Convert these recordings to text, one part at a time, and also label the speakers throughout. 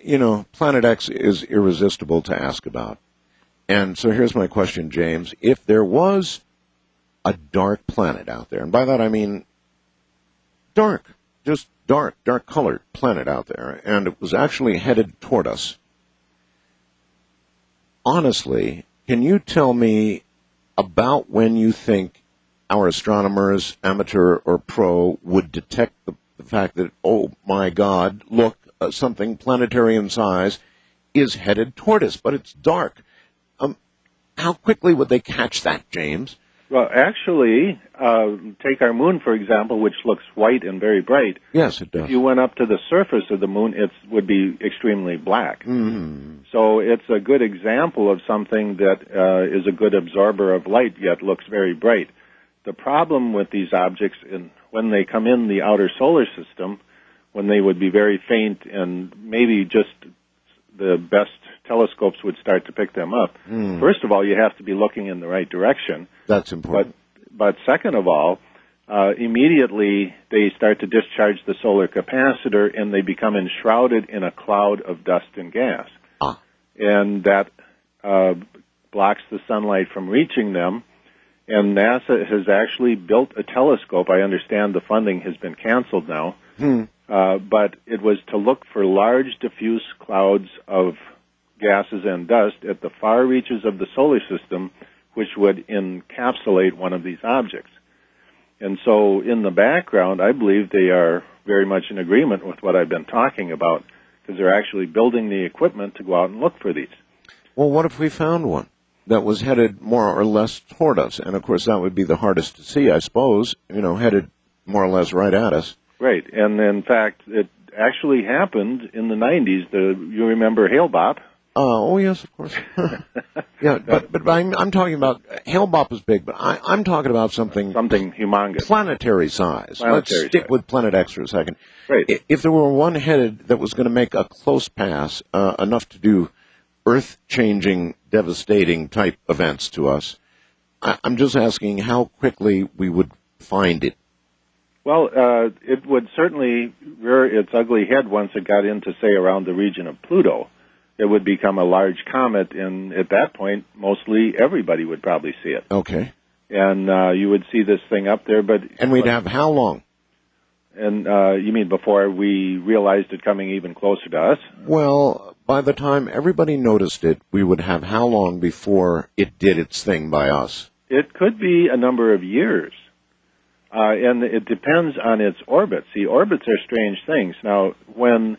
Speaker 1: Planet X is irresistible to ask about. And so here's my question, James. If there was a dark planet out there, and by that I mean dark, just dark-colored planet out there, and it was actually headed toward us, honestly, can you tell me about when you think our astronomers, amateur or pro, would detect the fact that, oh my God, look, something planetary in size is headed toward us, but it's dark? How quickly would they catch that, James?
Speaker 2: Well, actually, take our moon, for example, which looks white and very bright.
Speaker 1: Yes, it does.
Speaker 2: If you went up to the surface of the moon, it would be extremely black.
Speaker 1: Mm-hmm.
Speaker 2: So it's a good example of something that is a good absorber of light, yet looks very bright. The problem with these objects, when they come in the outer solar system, when they would be very faint and maybe just the best telescopes would start to pick them up. First of all, you have to be looking in the right direction.
Speaker 1: That's important.
Speaker 2: But second of all, immediately they start to discharge the solar capacitor and they become enshrouded in a cloud of dust and gas. And that blocks the sunlight from reaching them. And NASA has actually built a telescope. I understand the funding has been canceled now. But it was to look for large diffuse clouds of gases and dust at the far reaches of the solar system, which would encapsulate one of these objects. And so in the background, I believe they are very much in agreement with what I've been talking about, because they're actually building the equipment to go out and look for these.
Speaker 1: Well, what if we found one that was headed more or less toward us? And, of course, that would be the hardest to see, I suppose, headed more or less right at us.
Speaker 2: Right. And, in fact, it actually happened in the 90s. You remember Hale-Bopp?
Speaker 1: Oh, yes, of course. Yeah, but I'm talking about, Hale-Bopp is big, but I'm talking about something
Speaker 2: humongous.
Speaker 1: Planetary size. Let's stick with Planet X for a second.
Speaker 2: Right.
Speaker 1: If there were one headed that was going to make a close pass, enough to do earth-changing, devastating type events to us, I'm just asking how quickly we would find it.
Speaker 2: Well, it would certainly rear its ugly head once it got into, say, around the region of Pluto. It would become a large comet, and at that point, mostly everybody would probably see it.
Speaker 1: Okay.
Speaker 2: And you would see this thing up there,
Speaker 1: And we'd have how long?
Speaker 2: And you mean before we realized it coming even closer to us?
Speaker 1: Well, by the time everybody noticed it, we would have how long before it did its thing by us?
Speaker 2: It could be a number of years. And it depends on its orbit. See, orbits are strange things. Now, when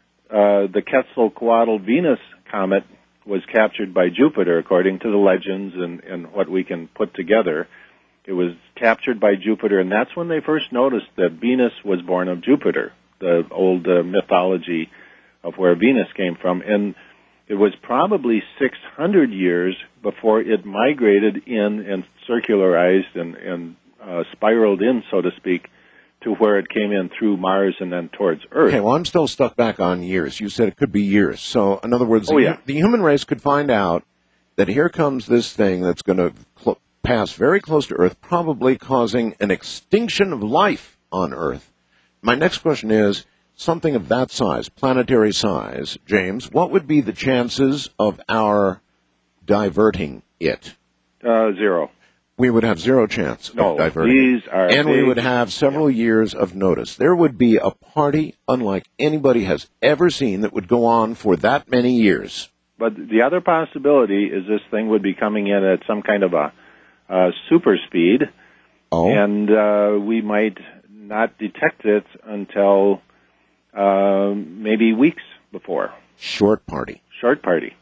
Speaker 2: the Quetzalcoatl-Venus comet was captured by Jupiter, according to the legends and what we can put together, it was captured by Jupiter, and that's when they first noticed that Venus was born of Jupiter, the old mythology of where Venus came from. And it was probably 600 years before it migrated in and circularized and spiraled in, so to speak, to where it came in through Mars and then towards Earth.
Speaker 1: Okay, well, I'm still stuck back on years. You said it could be years. So, in other words, the human race could find out that here comes this thing that's going to pass very close to Earth, probably causing an extinction of life on Earth. My next question is, something of that size, planetary size, James, what would be the chances of our diverting it?
Speaker 2: 0.
Speaker 1: We would have zero chance of diverting it. And we would have several years of notice. There would be a party unlike anybody has ever seen that would go on for that many years.
Speaker 2: But the other possibility is this thing would be coming in at some kind of a super speed, and we might not detect it until maybe weeks before.
Speaker 1: Short party.
Speaker 2: Short party.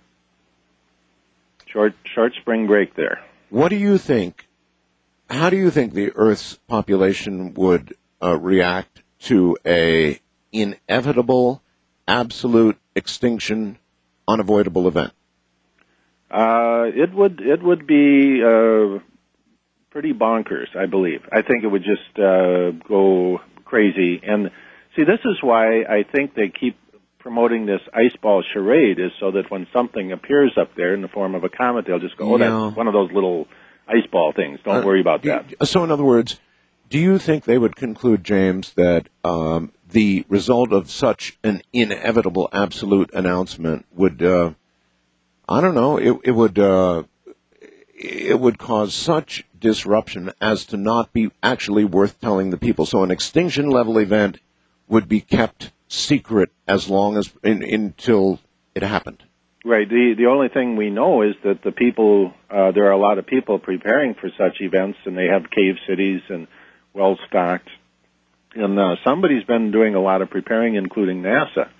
Speaker 2: Short spring break there.
Speaker 1: What do you think? How do you think the Earth's population would react to a inevitable, absolute extinction, unavoidable event?
Speaker 2: It would be pretty bonkers, I believe. I think it would just go crazy. And see, this is why I think they keep promoting this ice ball charade, is so that when something appears up there in the form of a comet, they'll just go, that's one of those little ice ball things. Don't worry about that.
Speaker 1: So, in other words, do you think they would conclude, James, that the result of such an inevitable absolute announcement would, I don't know, it would cause such disruption as to not be actually worth telling the people. So an extinction level event would be kept secret as long as until it happened.
Speaker 2: Right. The only thing we know is that the people, there are a lot of people preparing for such events, and they have cave cities and well stocked. And somebody's been doing a lot of preparing, including NASA.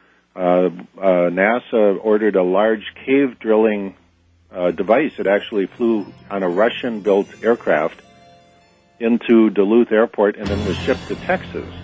Speaker 2: NASA ordered a large cave drilling device. It actually flew on a Russian-built aircraft into Duluth Airport and then was shipped to Texas.